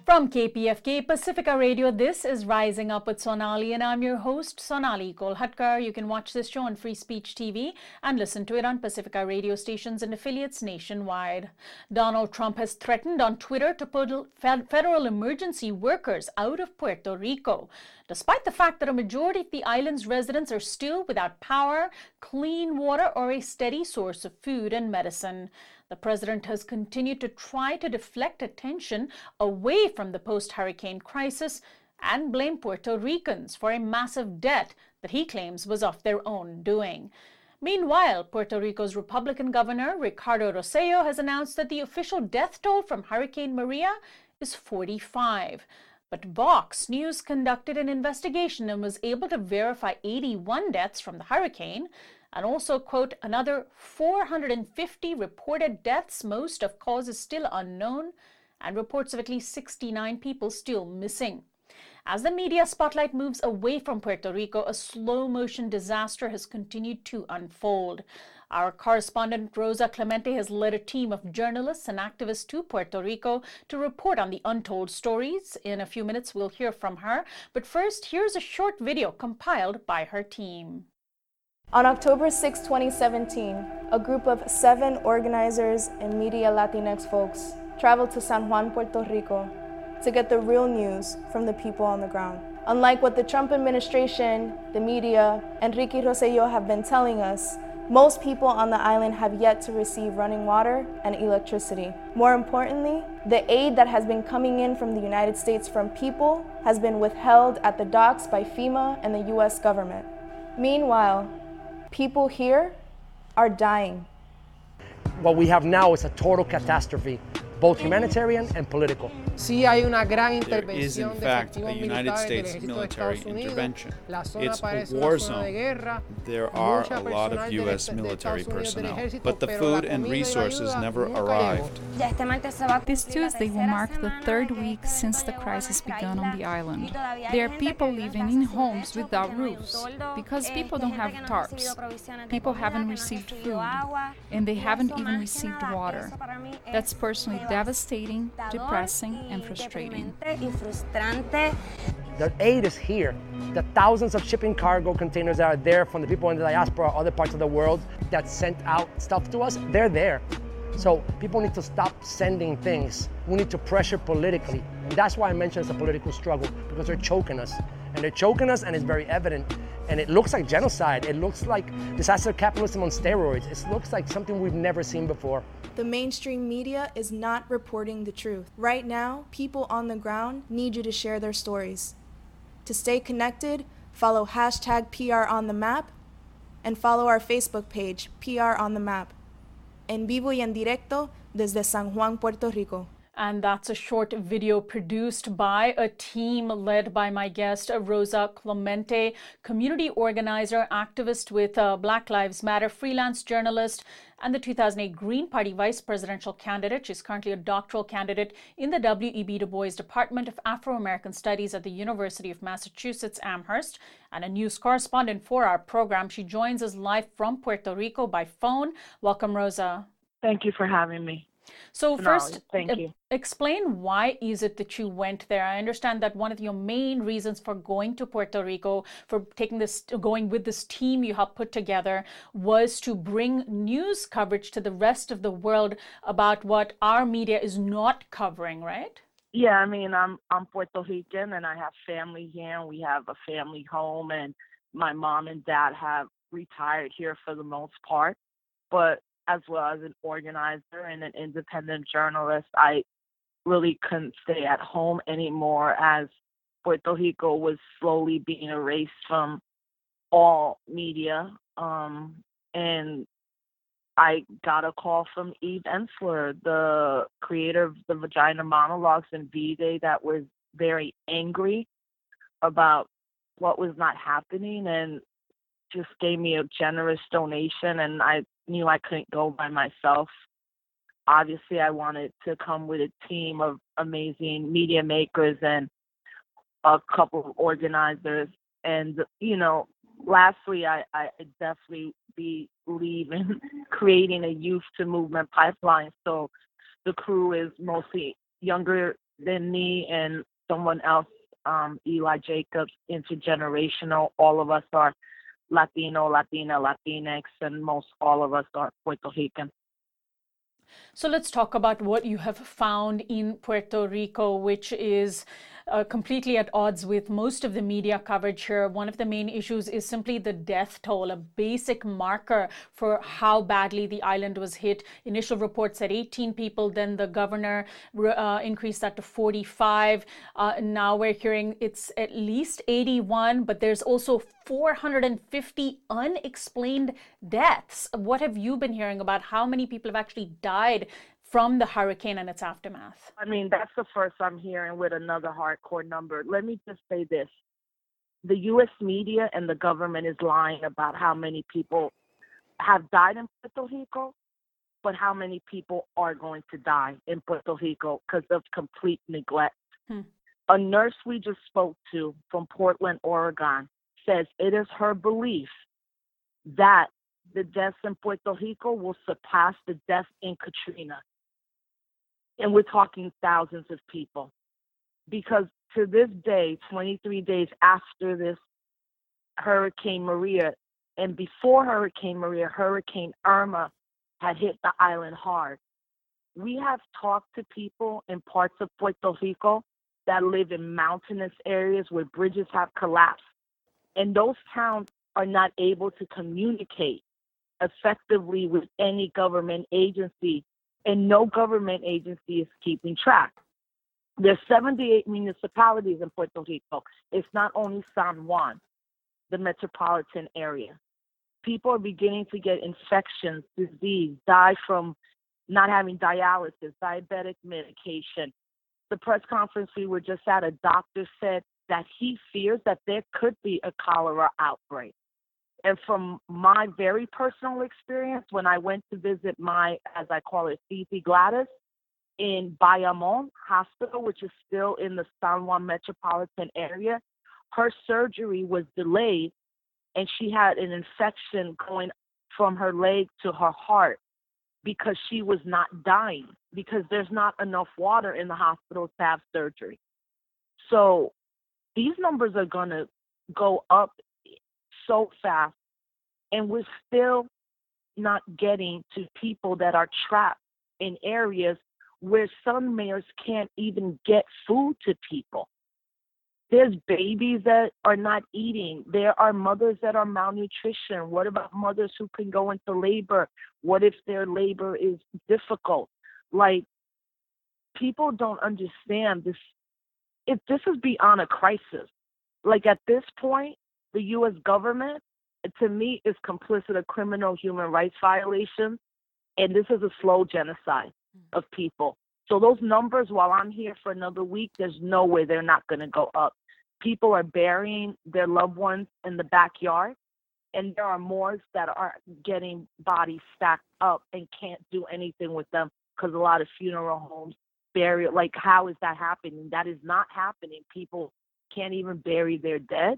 From KPFK Pacifica Radio, this is Rising Up with Sonali, and I'm your host, Sonali Kolhatkar. You can watch this show on Free Speech TV and listen to it on Pacifica radio stations and affiliates nationwide. Donald Trump has threatened on Twitter to put federal emergency workers out of Puerto Rico, despite the fact that a majority of the island's residents are still without power, clean water, or a steady source of food and medicine. The president has continued to try to deflect attention away from the post-hurricane crisis and blame Puerto Ricans for a massive debt that he claims was of their own doing. Meanwhile, Puerto Rico's Republican governor, Ricardo Rosselló, has announced that the official death toll from Hurricane Maria is 45. But Vox News conducted an investigation and was able to verify 81 deaths from the hurricane, and also, quote, another 450 reported deaths, most of causes still unknown, and reports of at least 69 people still missing. As the media spotlight moves away from Puerto Rico, a slow-motion disaster has continued to unfold. Our correspondent Rosa Clemente has led a team of journalists and activists to Puerto Rico to report on the untold stories. In a few minutes, we'll hear from her. But first, here's a short video compiled by her team. On October 6, 2017, a group of 7 organizers and media Latinx folks traveled to San Juan, Puerto Rico to get the real news from the people on the ground. Unlike what the Trump administration, the media, and Ricky Rosselló have been telling us, most people on the island have yet to receive running water and electricity. More importantly, the aid that has been coming in from the United States from people has been withheld at the docks by FEMA and the US government. Meanwhile, people here are dying. What we have now is a total catastrophe, both humanitarian and political. Sí hay una gran There is, in fact, a United States military intervention. It's a war zone. There are a lot of U.S. military personnel, but the food and resources never arrived. This Tuesday will mark the 3rd week since the crisis began on the island. There are people living in homes without roofs because people don't have tarps. People haven't received food, and they haven't even received water. That's personally devastating, depressing, and frustrating. The aid is here. The thousands of shipping cargo containers that are there from the people in the diaspora, other parts of the world that sent out stuff to us, they're there. So people need to stop sending things. We need to pressure politically. And that's why I mentioned it's a political struggle, because they're choking us. And they're choking us, and it's very evident. And it looks like genocide. It looks like disaster capitalism on steroids. It looks like something we've never seen before. The mainstream media is not reporting the truth. Right now, people on the ground need you to share their stories. To stay connected, follow #PROnTheMap and follow our Facebook page, PR on the Map. En vivo y en directo desde San Juan, Puerto Rico. And that's a short video produced by a team led by my guest, Rosa Clemente, community organizer, activist with Black Lives Matter, freelance journalist, and the 2008 Green Party vice presidential candidate. She's currently a doctoral candidate in the W.E.B. Du Bois Department of Afro-American Studies at the University of Massachusetts, Amherst, and a news correspondent for our program. She joins us live from Puerto Rico by phone. Welcome, Rosa. Thank you for having me. So first, thank you. Explain why is it that you went there? I understand that one of your main reasons for going to Puerto Rico, for going with this team you helped put together, was to bring news coverage to the rest of the world about what our media is not covering, right? Yeah, I mean, I'm Puerto Rican and I have family here. We have a family home, and my mom and dad have retired here for the most part. But as well as an organizer and an independent journalist, I really couldn't stay at home anymore as Puerto Rico was slowly being erased from all media. And I got a call from Eve Ensler, the creator of the Vagina Monologues and V-Day, that was very angry about what was not happening and just gave me a generous donation, and I knew I couldn't go by myself. Obviously, I wanted to come with a team of amazing media makers and a couple of organizers. And, you know, lastly, I definitely believe in creating a youth to movement pipeline. So the crew is mostly younger then me and someone else, Eli Jacobs, intergenerational. All of us are Latino, Latina, Latinx, and most all of us are Puerto Rican. So let's talk about what you have found in Puerto Rico, which is completely at odds with most of the media coverage here. One of the main issues is simply the death toll, a basic marker for how badly the island was hit. Initial reports said 18 people, then the governor increased that to 45. Now we're hearing it's at least 81, but there's also 450 unexplained deaths. What have you been hearing about how many people have actually died from the hurricane and its aftermath? I mean, that's the first I'm hearing with another hardcore number. Let me just say this. The U.S. media and the government is lying about how many people have died in Puerto Rico, but how many people are going to die in Puerto Rico because of complete neglect. A nurse we just spoke to from Portland, Oregon, says it is her belief that the deaths in Puerto Rico will surpass the deaths in Katrina. And we're talking thousands of people. Because to this day, 23 days after this Hurricane Maria, and before Hurricane Maria, Hurricane Irma had hit the island hard. We have talked to people in parts of Puerto Rico that live in mountainous areas where bridges have collapsed. And those towns are not able to communicate effectively with any government agency, and no government agency is keeping track. There's 78 municipalities in Puerto Rico. It's not only San Juan, the metropolitan area. People are beginning to get infections, disease, die from not having dialysis, diabetic medication. The press conference we were just at, a doctor said that he fears that there could be a cholera outbreak. And from my very personal experience, when I went to visit my, as I call it, Titi Gladys in Bayamon Hospital, which is still in the San Juan metropolitan area, her surgery was delayed and she had an infection going from her leg to her heart because she was not dying, because there's not enough water in the hospital to have surgery. So these numbers are going to go up so fast, and we're still not getting to people that are trapped in areas where some mayors can't even get food to people. There's babies that are not eating. There are mothers that are malnutrition. What about mothers who can go into labor? What if their labor is difficult? Like, people don't understand this. This is beyond a crisis. Like, at this point, the U.S. government, to me, is complicit of criminal human rights violations, and this is a slow genocide of people. So those numbers, while I'm here for another week, there's no way they're not going to go up. People are burying their loved ones in the backyard, and there are morgues that are getting bodies stacked up and can't do anything with them because a lot of funeral homes bury it. Like, how is that happening? That is not happening. People can't even bury their dead.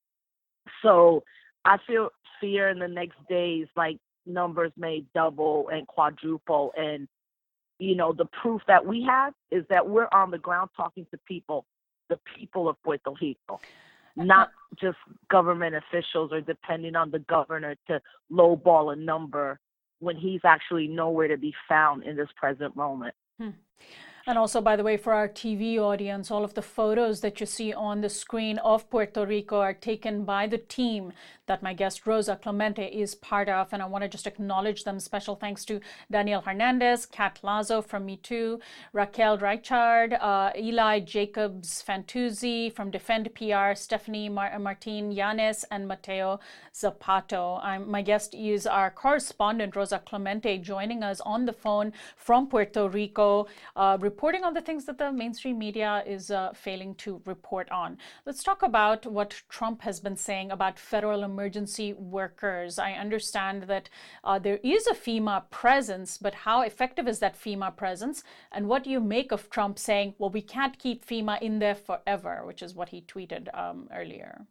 So I feel fear in the next days, like numbers may double and quadruple. And, you know, the proof that we have is that we're on the ground talking to people, the people of Puerto Rico, not just government officials or depending on the governor to lowball a number when he's actually nowhere to be found in this present moment. And also, by the way, for our TV audience, all of the photos that you see on the screen of Puerto Rico are taken by the team that my guest Rosa Clemente is part of. And I want to just acknowledge them. Special thanks to Daniel Hernandez, Kat Lazo from Me Too, Raquel Reichard, Eli Jacobs Fantuzzi from Defend PR, Stephanie Martin Yanes, and Mateo Zapato. My guest is our correspondent, Rosa Clemente, joining us on the phone from Puerto Rico, reporting on the things that the mainstream media is failing to report on. Let's talk about what Trump has been saying about federal emergency workers. I understand that there is a FEMA presence, but how effective is that FEMA presence? And what do you make of Trump saying, well, we can't keep FEMA in there forever, which is what he tweeted earlier?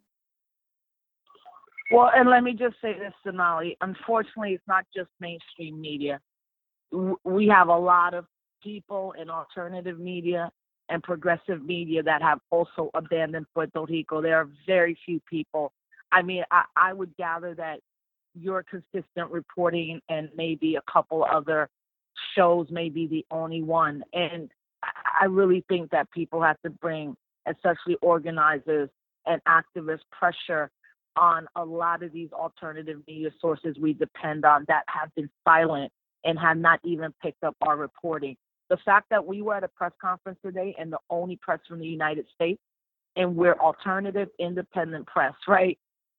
Well, and let me just say this, Sonali. Unfortunately, it's not just mainstream media. We have a lot of people in alternative media and progressive media that have also abandoned Puerto Rico. There are very few people. I mean, I would gather that your consistent reporting and maybe a couple other shows may be the only one. And I really think that people have to bring, especially organizers and activists, pressure on a lot of these alternative media sources we depend on that have been silent and have not even picked up our reporting. The fact that we were at a press conference today and the only press from the United States, and we're alternative, independent press, right?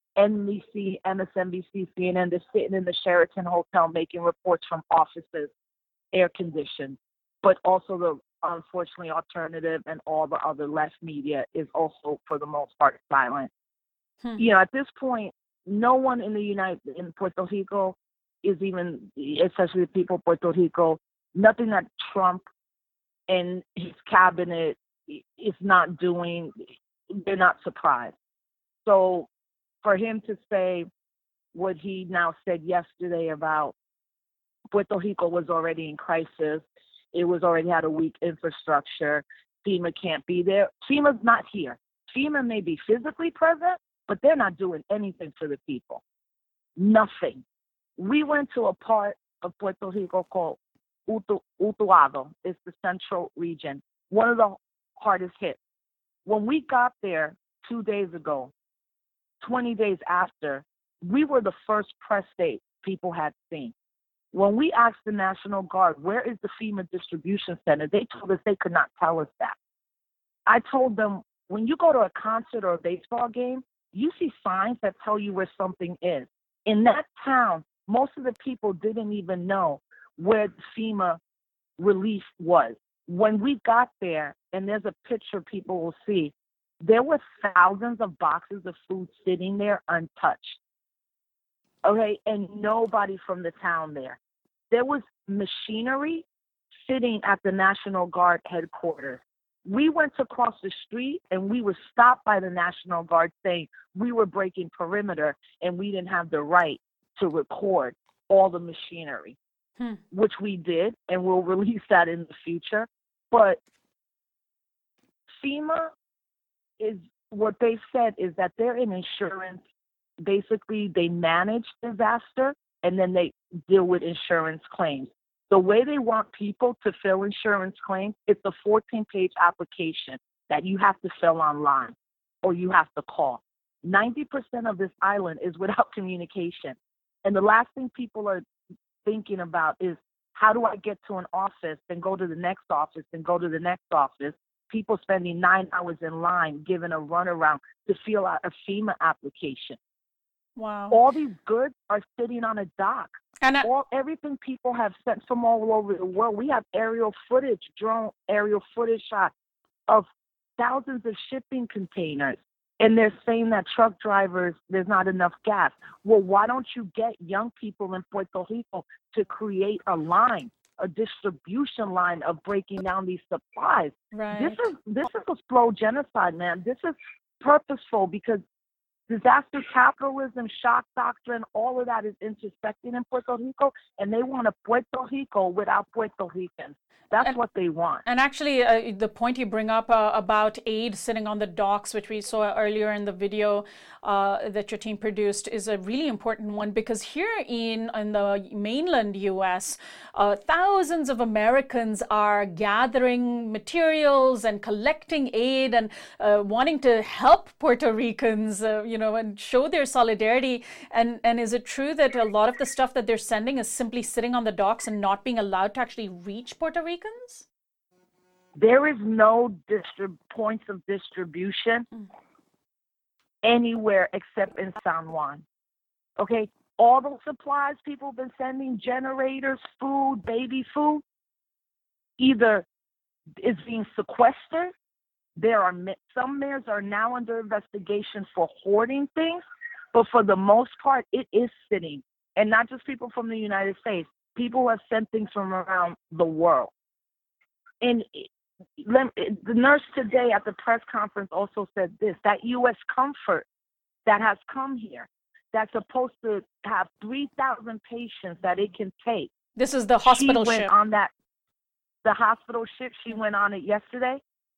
NBC, MSNBC, CNN, they're sitting in the Sheraton Hotel making reports from offices, air conditioned, but also the, unfortunately, alternative and all the other left media is also, for the most part, silent. You know, at this point, no one in Puerto Rico is even, especially the people of Puerto Rico, nothing that Trump and his cabinet is not doing, they're not surprised. So for him to say what he now said yesterday about Puerto Rico was already in crisis, it was already had a weak infrastructure, FEMA can't be there. FEMA's not here. FEMA may be physically present, but they're not doing anything for the people. Nothing. We went to a part of Puerto Rico called Utuado. It's the central region, one of the hardest hit. When we got there 2 days ago, 20 days after, we were the first press state people had seen. When we asked the National Guard, where is the FEMA distribution center, they told us they could not tell us that. I told them, when you go to a concert or a baseball game, you see signs that tell you where something is. In that town, most of the people didn't even know where the FEMA relief was. When we got there, and there's a picture people will see, there were thousands of boxes of food sitting there untouched. Okay, and nobody from the town there. There was machinery sitting at the National Guard headquarters. We went to cross the street and we were stopped by the National Guard saying we were breaking perimeter and we didn't have the right to record all the machinery, which we did, and we'll release that in the future. But FEMA is, what they said is that they're an insurance. Basically, they manage disaster and then they deal with insurance claims. The way they want people to fill insurance claims, it's a 14-page application that you have to fill online or you have to call. 90% of this island is without communication. And the last thing people are thinking about is, how do I get to an office and go to the next office and go to the next office? People spending 9 hours in line, giving a runaround to fill out a FEMA application. Wow. All these goods are sitting on a dock. And everything people have sent from all over the world. We have aerial footage, drone aerial footage shots of thousands of shipping containers. And they're saying that truck drivers, there's not enough gas. Well, why don't you get young people in Puerto Rico to create a line, a distribution line of breaking down these supplies? Right. This is a slow genocide, man. This is purposeful because disaster capitalism, shock doctrine, all of that is intersecting in Puerto Rico, and they want a Puerto Rico without Puerto Ricans. That's what they want. And actually, the point you bring up about aid sitting on the docks, which we saw earlier in the video that your team produced, is a really important one, because here in the mainland U.S., thousands of Americans are gathering materials and collecting aid and wanting to help Puerto Ricans, and show their solidarity. And is it true that a lot of the stuff that they're sending is simply sitting on the docks and not being allowed to actually reach Puerto Ricans? There is no points of distribution anywhere except in San Juan. Okay? All those supplies people have been sending, generators, food, baby food, either is being sequestered. There are some mayors are now under investigation for hoarding things, but for the most part, it is sitting. And not just people from the United States. People have sent things from around the world. And the nurse today at the press conference also said this, that U.S. Comfort that has come here, that's supposed to have 3,000 patients that it can take. This is the hospital ship. The hospital ship, she went on it yesterday.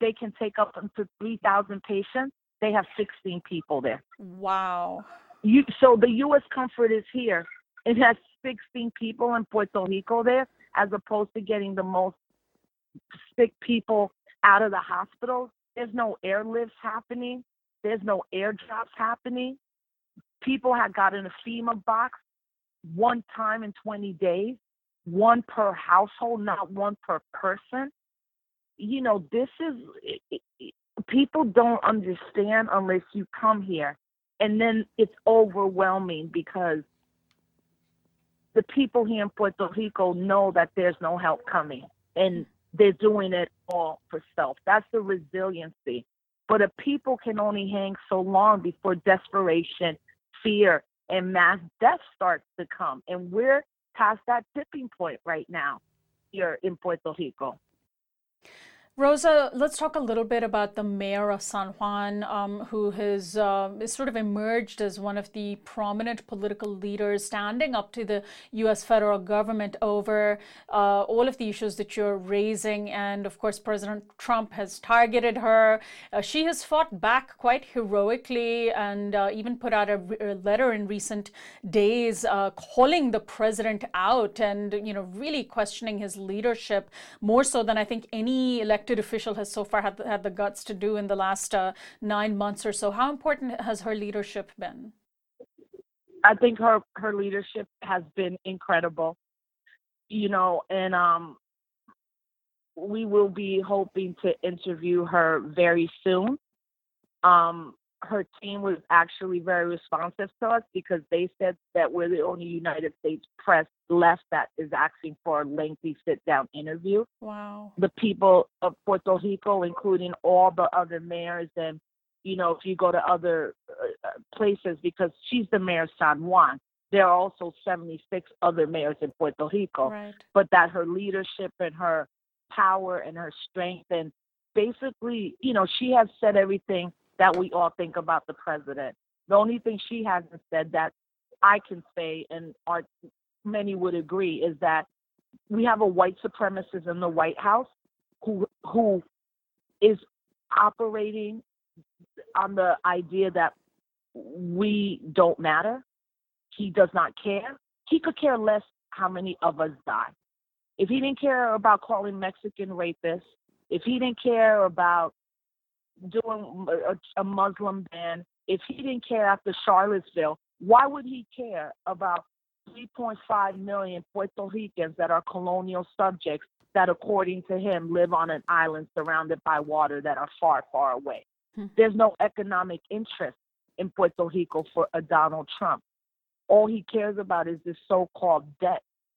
they can take up to 3,000 patients. They have 16 people there. Wow. So the U.S. Comfort is here. It has 16 people in Puerto Rico there, as opposed to getting the most sick people out of the hospitals. There's no airlifts happening. There's no airdrops happening. People had gotten a FEMA box one time in 20 days, one per household, not one per person. You know, this is, people don't understand unless you come here. And then it's overwhelming because the people here in Puerto Rico know that there's no help coming, and they're doing it all for self. That's the resiliency. But a people can only hang so long before desperation, fear, and mass death starts to come. And we're past that tipping point right now here in Puerto Rico. Rosa, let's talk a little bit about the mayor of San Juan, who has sort of emerged as one of the prominent political leaders standing up to the U.S. federal government over all of the issues that you're raising. And of course, President Trump has targeted her. She has fought back quite heroically and even put out a letter in recent days calling the president out and, you know, really questioning his leadership more so than I think any elected official has so far had the guts to do in the last 9 months or so. How important has her leadership been? I think her leadership has been incredible, you know, and we will be hoping to interview her very soon. Her team was actually very responsive to us because they said that we're the only United States press left that is asking for a lengthy sit-down interview. Wow. The people of Puerto Rico, including all the other mayors, and, you know, if you go to other places, because she's the mayor of San Juan, there are also 76 other mayors in Puerto Rico. Right. But that her leadership and her power and her strength, and basically, you know, she has said everything that we all think about the president. The only thing she hasn't said that I can say, and many would agree, is that we have a white supremacist in the White House who is operating on the idea that we don't matter. He does not care. He could care less how many of us die. If he didn't care about calling Mexican rapists, if he didn't care about doing a Muslim ban, if he didn't care after Charlottesville, why would he care about 3.5 million Puerto Ricans that are colonial subjects that, according to him, live on an island surrounded by water that are far, far away? There's no economic interest in Puerto Rico for a Donald Trump. All he cares about is this so-called debt.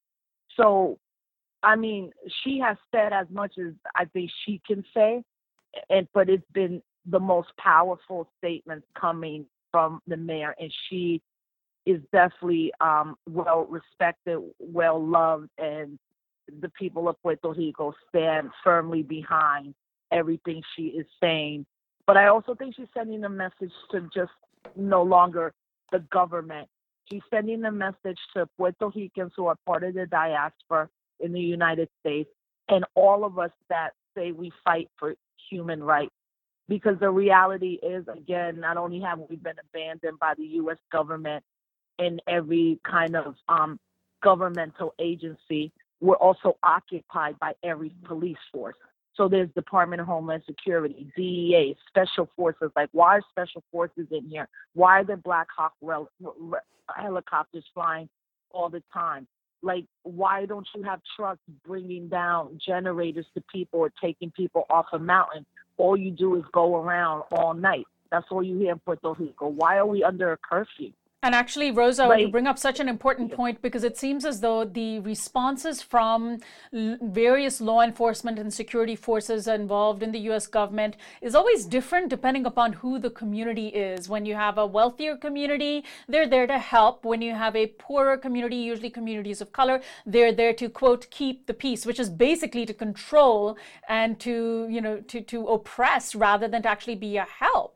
So, I mean, she has said as much as I think she can say, but it's been the most powerful statements coming from the mayor, and she is definitely well respected, well loved, and the people of Puerto Rico stand firmly behind everything she is saying. But I also think she's sending a message to just no longer the government. She's sending a message to Puerto Ricans who are part of the diaspora in the United States, and all of us that say we fight for human rights. Because the reality is, again, not only have we been abandoned by the U.S. government and every kind of governmental agency, we're also occupied by every police force. So there's Department of Homeland Security, DEA, special forces. Like, why are special forces in here? Why are there Black Hawk helicopters flying all the time? Like, why don't you have trucks bringing down generators to people or taking people off a mountain? All you do is go around all night. That's all you hear in Puerto Rico. Why are we under a curfew? And actually, Rosa, you bring up such an important point, because it seems as though the responses from various law enforcement and security forces involved in the U.S. government is always different depending upon who the community is. When you have a wealthier community, they're there to help. When you have a poorer community, usually communities of color, they're there to, quote, keep the peace, which is basically to control and to, you know, to oppress rather than to actually be a help.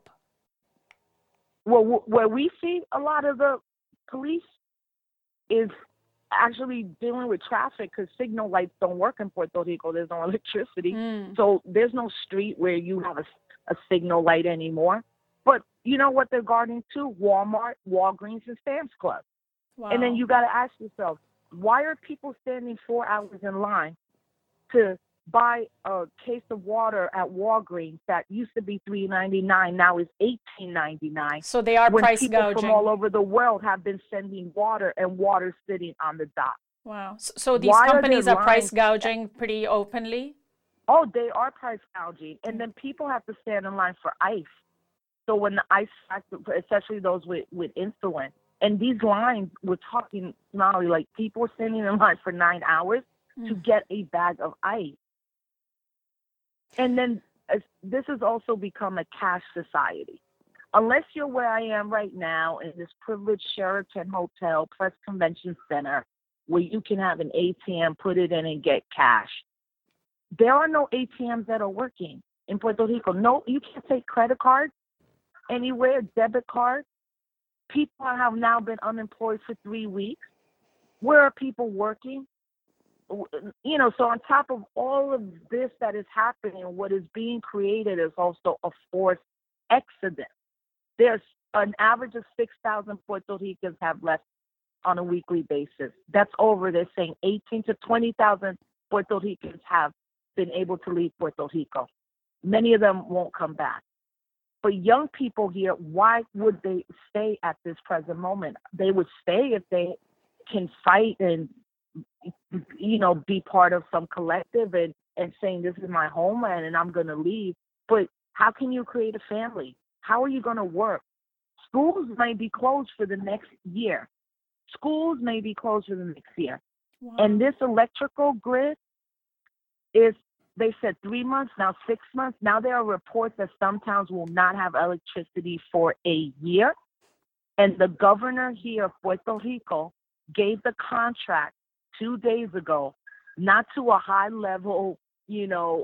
Well, where we see a lot of the police is actually dealing with traffic because signal lights don't work in Puerto Rico. There's no electricity. So there's no street where you have a signal light anymore. But you know what they're guarding to? Walmart, Walgreens, and Sam's Club. Wow. And then you got to ask yourself, why are people standing 4 hours in line to buy a case of water at Walgreens that used to be $3.99, now is $18.99? So they are price when people gouging from all over the world have been sending water and water sitting on the dock. Wow. So these companies are price gouging pretty openly? Oh, they are price gouging. And then people have to stand in line for ice. So when the ice, especially those with insulin, and these lines, we're talking not only like people standing in line for 9 hours to get a bag of ice. And then this has also become a cash society. Unless you're where I am right now in this privileged Sheraton Hotel Press Convention Center where you can have an ATM, put it in and get cash. There are no ATMs that are working in Puerto Rico. No, you can't take credit cards anywhere, debit cards. People have now been unemployed for 3 weeks. Where are people working? You know, so on top of all of this that is happening, what is being created is also a forced exodus. There's an average of 6,000 Puerto Ricans have left on a weekly basis. That's over. They're saying 18 to 20,000 Puerto Ricans have been able to leave Puerto Rico. Many of them won't come back. But young people here, why would they stay at this present moment? They would stay if they can fight and, you know, be part of some collective and saying this is my homeland and I'm going to leave. But how can you create a family? How are you going to work? Schools may be closed for the next year. Schools may be closed for the next year. Wow. And this electrical grid is, they said 3 months, now 6 months. Now there are reports that some towns will not have electricity for a year. And the governor here of Puerto Rico gave the contract 2 days ago, not to a high-level, you know,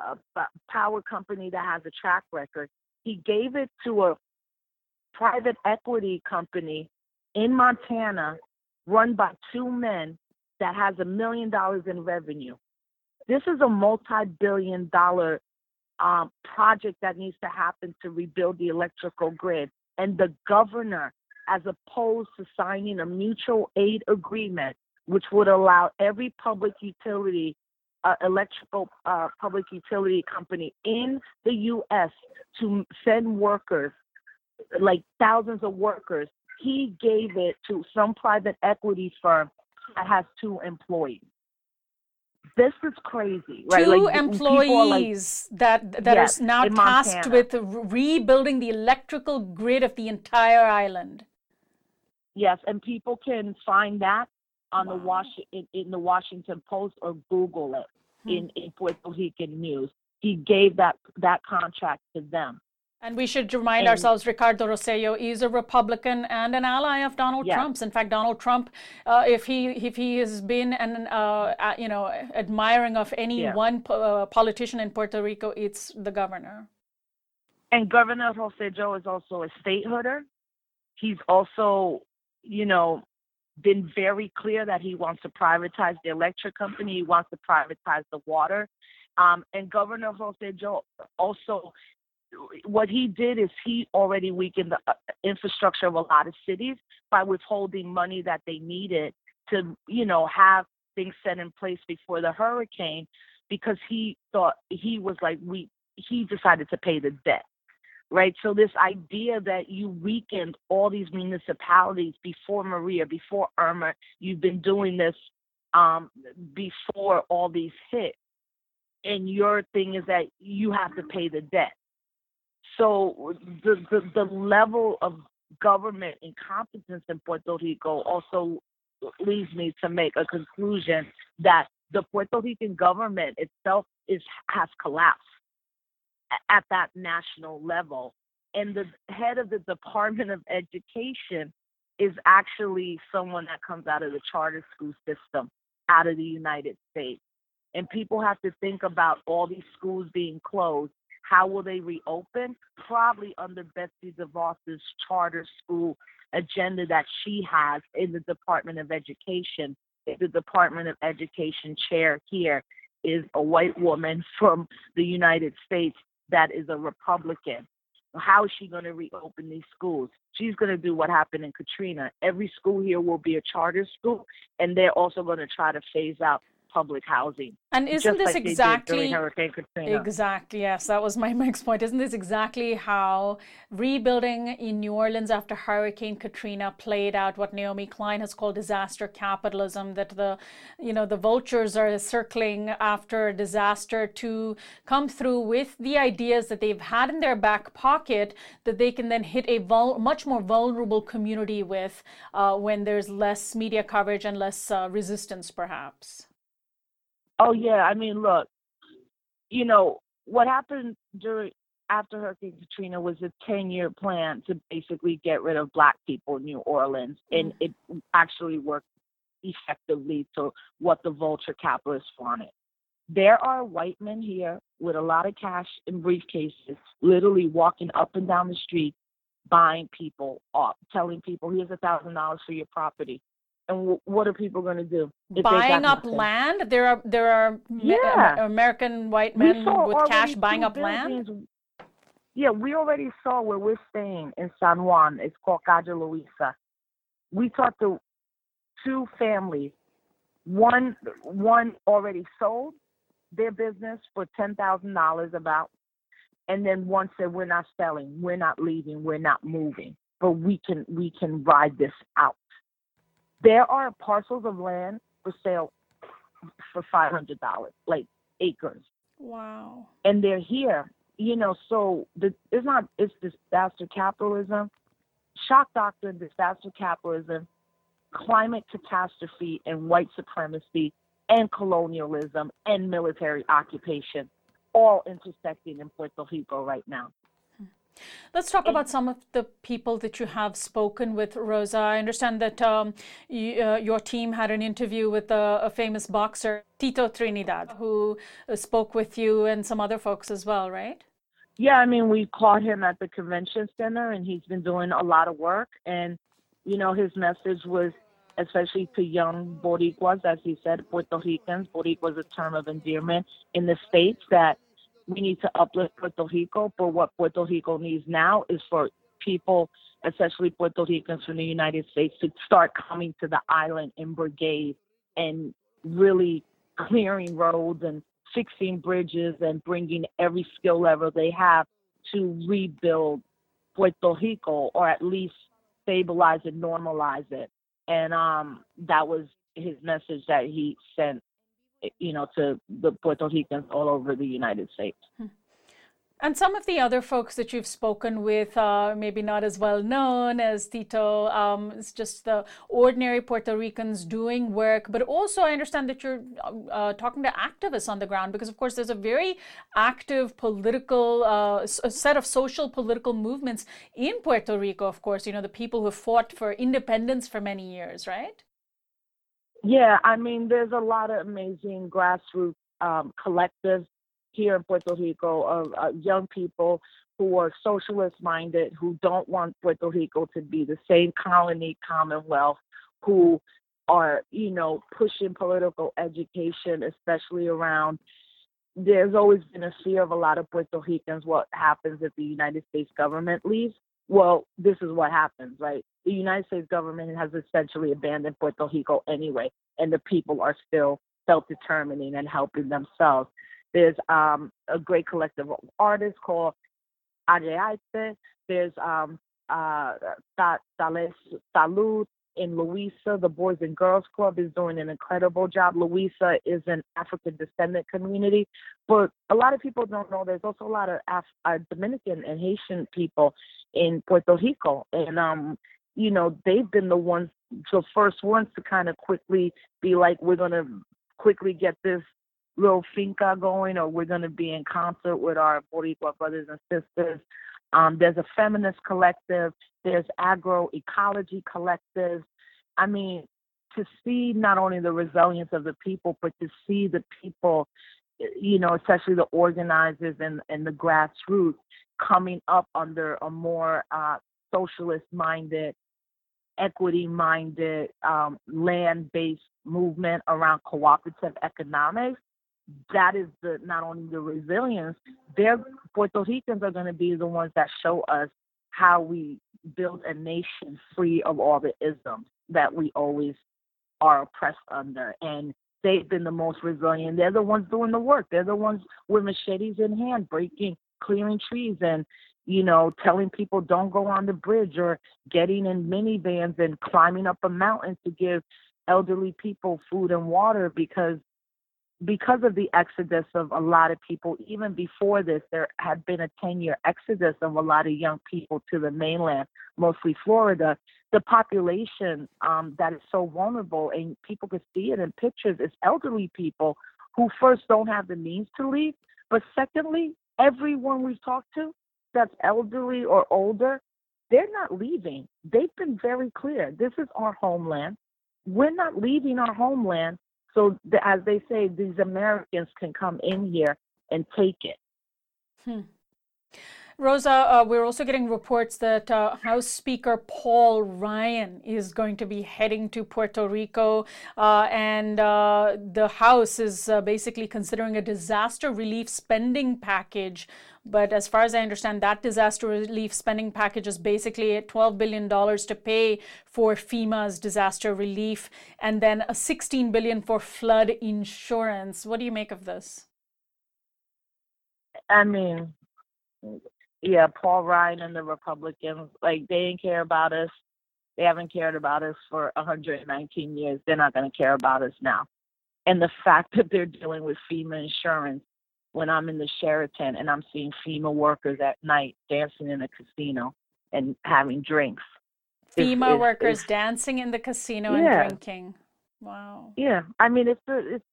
power company that has a track record. He gave it to a private equity company in Montana run by 2 men that has $1 million in revenue. This is a multi-billion-dollar project that needs to happen to rebuild the electrical grid. And the governor, as opposed to signing a mutual aid agreement, which would allow every public utility, electrical public utility company in the U.S. to send workers, like thousands of workers, he gave it to some private equity firm that has 2 employees. This is crazy, right? 2 employees that yes, are now tasked with rebuilding the electrical grid of the entire island. Yes, and people can find that on in the Washington Post or Google it in Puerto Rican news. He gave that contract to them. And we should remind ourselves, Ricardo Rosselló is a Republican and an ally of Donald Trump's. In fact, Donald Trump, if he has been admiring of any one politician in Puerto Rico, it's the governor. And Governor Rosselló is also a statehooder. He's also, you know, been very clear that he wants to privatize the electric company. He wants to privatize the water. And Governor Rosselló also, what he did is he already weakened the infrastructure of a lot of cities by withholding money that they needed to, you know, have things set in place before the hurricane, because he thought he decided to pay the debt. Right. So this idea that you weakened all these municipalities before Maria, before Irma, you've been doing this before all these hit. And your thing is that you have to pay the debt. So the level of government incompetence in Puerto Rico also leads me to make a conclusion that the Puerto Rican government itself has collapsed at that national level. And the head of the Department of Education is actually someone that comes out of the charter school system out of the United States. And people have to think about all these schools being closed. How will they reopen? Probably under Betsy DeVos's charter school agenda that she has in the Department of Education. the Department of Education chair here is a white woman from the United States that is a Republican. How is she going to reopen these schools? She's going to do what happened in Katrina. Every school here will be a charter school, and they're also going to try to phase out public housing. And isn't this exactly Hurricane Katrina? Exactly, yes, that was my next point. Isn't this exactly how rebuilding in New Orleans after Hurricane Katrina played out? What Naomi Klein has called disaster capitalism, that the vultures are circling after a disaster to come through with the ideas that they've had in their back pocket that they can then hit a much more vulnerable community with when there's less media coverage and less resistance, perhaps. Oh, yeah. I mean, look, what happened after Hurricane Katrina was a 10-year plan to basically get rid of Black people in New Orleans. And it actually worked effectively to what the vulture capitalists wanted. There are white men here with a lot of cash in briefcases, literally walking up and down the street, buying people off, telling people, here's $1,000 for your property. And what are people going to do? Buying up land? There are American white men with cash buying up land? Yeah, we already saw where we're staying in San Juan. It's called Calle Luisa. We talked to 2 families. One already sold their business for $10,000 about. And then one said, we're not selling, we're not leaving, we're not moving. But we can ride this out. There are parcels of land for sale for $500, like acres. Wow. And they're here, so it's disaster capitalism, shock doctrine, disaster capitalism, climate catastrophe, and white supremacy, and colonialism, and military occupation, all intersecting in Puerto Rico right now. Let's talk about some of the people that you have spoken with, Rosa. I understand that your team had an interview with a famous boxer, Tito Trinidad, who spoke with you and some other folks as well, right? Yeah, I mean, we caught him at the convention center, and he's been doing a lot of work. And, his message was, especially to young Boricuas, as he said, Puerto Ricans, Boricua is a term of endearment in the States, that we need to uplift Puerto Rico, but what Puerto Rico needs now is for people, especially Puerto Ricans from the United States, to start coming to the island in brigades and really clearing roads and fixing bridges and bringing every skill level they have to rebuild Puerto Rico, or at least stabilize it, normalize it. And that was his message that he sent to the Puerto Ricans all over the United States. And some of the other folks that you've spoken with, maybe not as well known as Tito, it's just the ordinary Puerto Ricans doing work. But also I understand that you're talking to activists on the ground, because, of course, there's a very active political set of social political movements in Puerto Rico, of course, the people who fought for independence for many years, right? Yeah, I mean, there's a lot of amazing grassroots collectives here in Puerto Rico of young people who are socialist-minded, who don't want Puerto Rico to be the same colony, commonwealth, who are, pushing political education, especially around, there's always been a fear of a lot of Puerto Ricans, what happens if the United States government leaves? Well, this is what happens, right? The United States government has essentially abandoned Puerto Rico anyway, and the people are still self-determining and helping themselves. There's a great collective of artists called Areaite. There's Salud in Louisa. The Boys and Girls Club is doing an incredible job. Louisa is an African descendant community, but a lot of people don't know there's also a lot of Dominican and Haitian people in Puerto Rico. And, they've been the first ones to kind of quickly be like, we're going to quickly get this little finca going, or we're going to be in concert with our Boricua brothers and sisters. There's a feminist collective. There's agroecology collectives. I mean, to see not only the resilience of the people, but to see the people, especially the organizers and the grassroots coming up under a more socialist-minded equity-minded, land-based movement around cooperative economics. That is not only the resilience. Puerto Ricans are going to be the ones that show us how we build a nation free of all the isms that we always are oppressed under. And they've been the most resilient. They're the ones doing the work. They're the ones with machetes in hand, clearing trees, and telling people don't go on the bridge, or getting in minivans and climbing up a mountain to give elderly people food and water because of the exodus of a lot of people. Even before this, there had been a 10-year exodus of a lot of young people to the mainland, mostly Florida. The population that is so vulnerable, and people could see it in pictures, is elderly people who first don't have the means to leave, but secondly, everyone we've talked to that's elderly or older, they're not leaving. They've been very clear. This is our homeland. We're not leaving our homeland. So as they say, these Americans can come in here and take it. Rosa, we're also getting reports that House Speaker Paul Ryan is going to be heading to Puerto Rico, and the House is basically considering a disaster relief spending package. But as far as I understand, that disaster relief spending package is basically $12 billion to pay for FEMA's disaster relief, and then a $16 billion for flood insurance. What do you make of this? I mean, yeah, Paul Ryan and the Republicans, they didn't care about us. They haven't cared about us for 119 years. They're not going to care about us now. And the fact that they're dealing with FEMA insurance, when I'm in the Sheraton and I'm seeing FEMA workers at night dancing in a casino and having drinks. FEMA workers dancing in the casino and drinking. Wow. Yeah, I mean, it's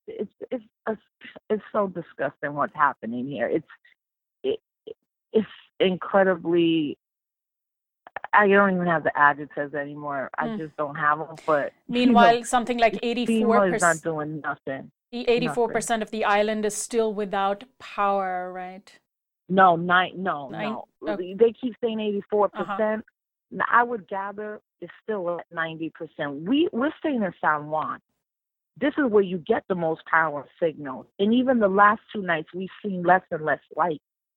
so disgusting what's happening here. It's incredibly. I don't even have the adjectives anymore. I just don't have them. But meanwhile, something like 84% FEMA is not doing nothing. 84% of the island is still without power, right? No. Okay. They keep saying 84%. I would gather it's still at 90%. We're staying in San Juan. This is where you get the most power signals. And even the last 2 nights, we've seen less and less light.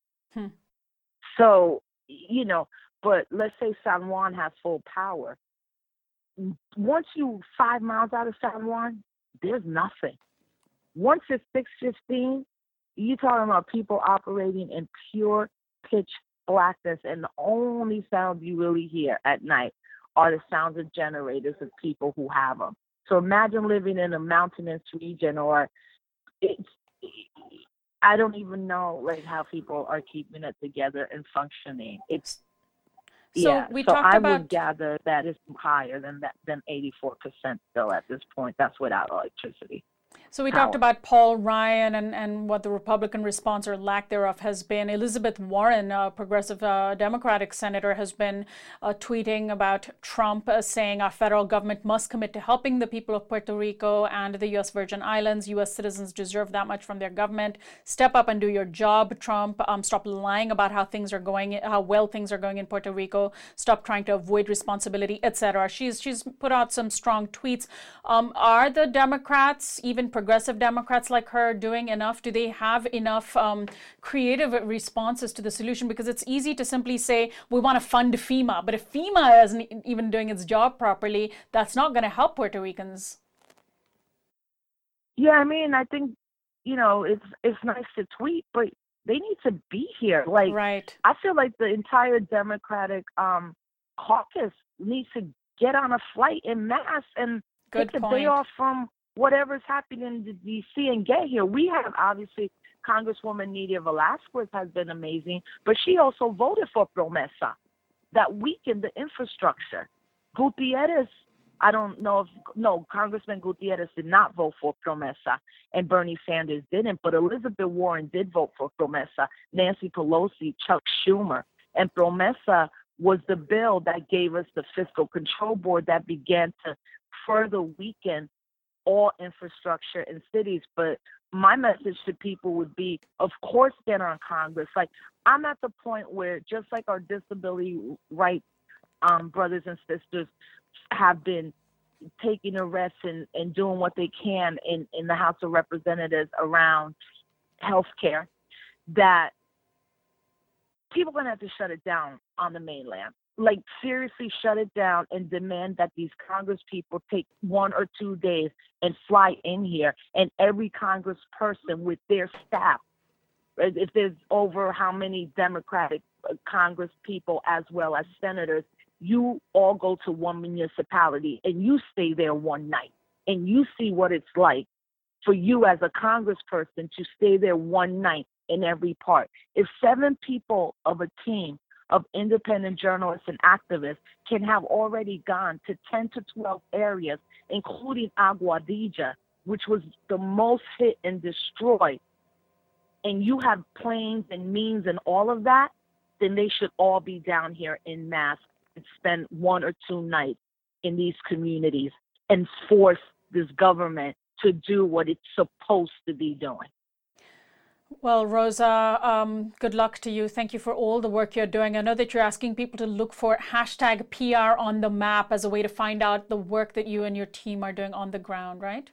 So, but let's say San Juan has full power. Once you 5 miles out of San Juan, there's nothing. Once it's 6:15, you're talking about people operating in pure pitch blackness, and the only sounds you really hear at night are the sounds of generators of people who have them. So imagine living in a mountainous region, or I don't even know how people are keeping it together and functioning. So I would gather that it's higher than 84% still at this point. That's without electricity. So we talked about Paul Ryan and what the Republican response or lack thereof has been. Elizabeth Warren, a progressive Democratic senator, has been tweeting about Trump, saying our federal government must commit to helping the people of Puerto Rico and the U.S. Virgin Islands. U.S. citizens deserve that much from their government. Step up and do your job, Trump. Stop lying about how well things are going in Puerto Rico. Stop trying to avoid responsibility, etc. She's put out some strong tweets. Are the Democrats, even progressive Democrats like her, doing enough? Do they have enough creative responses to the solution? Because it's easy to simply say, we want to fund FEMA. But if FEMA isn't even doing its job properly, that's not going to help Puerto Ricans. Yeah, I mean, I think, it's nice to tweet, but they need to be here. Right. I feel like the entire Democratic caucus needs to get on a flight en masse and take a day off from whatever's happening in D.C. and get here. We have, obviously, Congresswoman Nydia Velázquez has been amazing, but she also voted for Promesa that weakened the infrastructure. Gutierrez, Congressman Gutierrez did not vote for Promesa, and Bernie Sanders didn't, but Elizabeth Warren did vote for Promesa, Nancy Pelosi, Chuck Schumer, and Promesa was the bill that gave us the Fiscal Control Board that began to further weaken all infrastructure in cities. But my message to people would be, of course, get on Congress. I'm at the point where, just like our disability rights brothers and sisters have been taking arrests and doing what they can in the House of Representatives around health care, that people are going to have to shut it down on the mainland. Like, seriously, shut it down and demand that these Congress people take 1 or 2 days and fly in here, and every Congress person with their staff, if there's over how many Democratic Congress people as well as senators, you all go to one municipality and you stay there one night and you see what it's like for you as a congressperson to stay there one night in every part. If 7 people of a team of independent journalists and activists can have already gone to 10 to 12 areas, including Aguadilla, which was the most hit and destroyed, and you have planes and means and all of that, then they should all be down here in mass and spend 1 or 2 nights in these communities and force this government to do what it's supposed to be doing. Well, Rosa, good luck to you. Thank you for all the work you're doing. I know that you're asking people to look for hashtag PR on the map as a way to find out the work that you and your team are doing on the ground, right?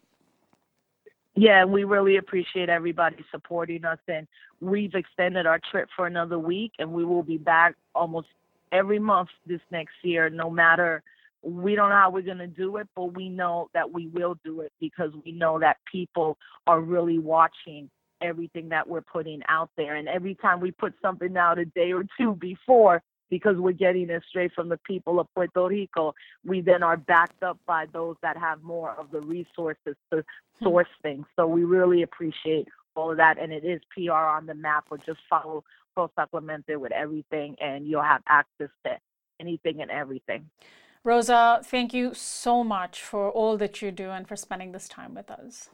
Yeah, we really appreciate everybody supporting us, and we've extended our trip for another week, and we will be back almost every month this next year, no matter, we don't know how we're going to do it, but we know that we will do it because we know that people are really watching everything that we're putting out there. And every time we put something out a day or two before, because we're getting it straight from the people of Puerto Rico, we then are backed up by those that have more of the resources to source things. So we really appreciate all of that. And it is PR on the map, or just follow Rosa Clemente with everything, and you'll have access to anything and everything. Rosa, thank you so much for all that you do and for spending this time with us.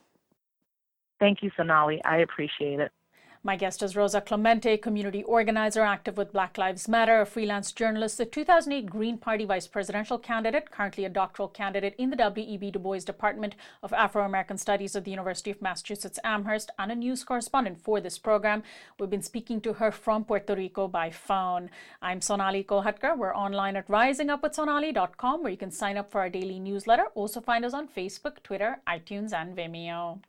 Thank you, Sonali. I appreciate it. My guest is Rosa Clemente, community organizer, active with Black Lives Matter, a freelance journalist, the 2008 Green Party vice presidential candidate, currently a doctoral candidate in the W.E.B. Du Bois Department of Afro-American Studies at the University of Massachusetts Amherst, and a news correspondent for this program. We've been speaking to her from Puerto Rico by phone. I'm Sonali Kolhatkar. We're online at risingupwithsonali.com, where you can sign up for our daily newsletter. Also find us on Facebook, Twitter, iTunes, and Vimeo.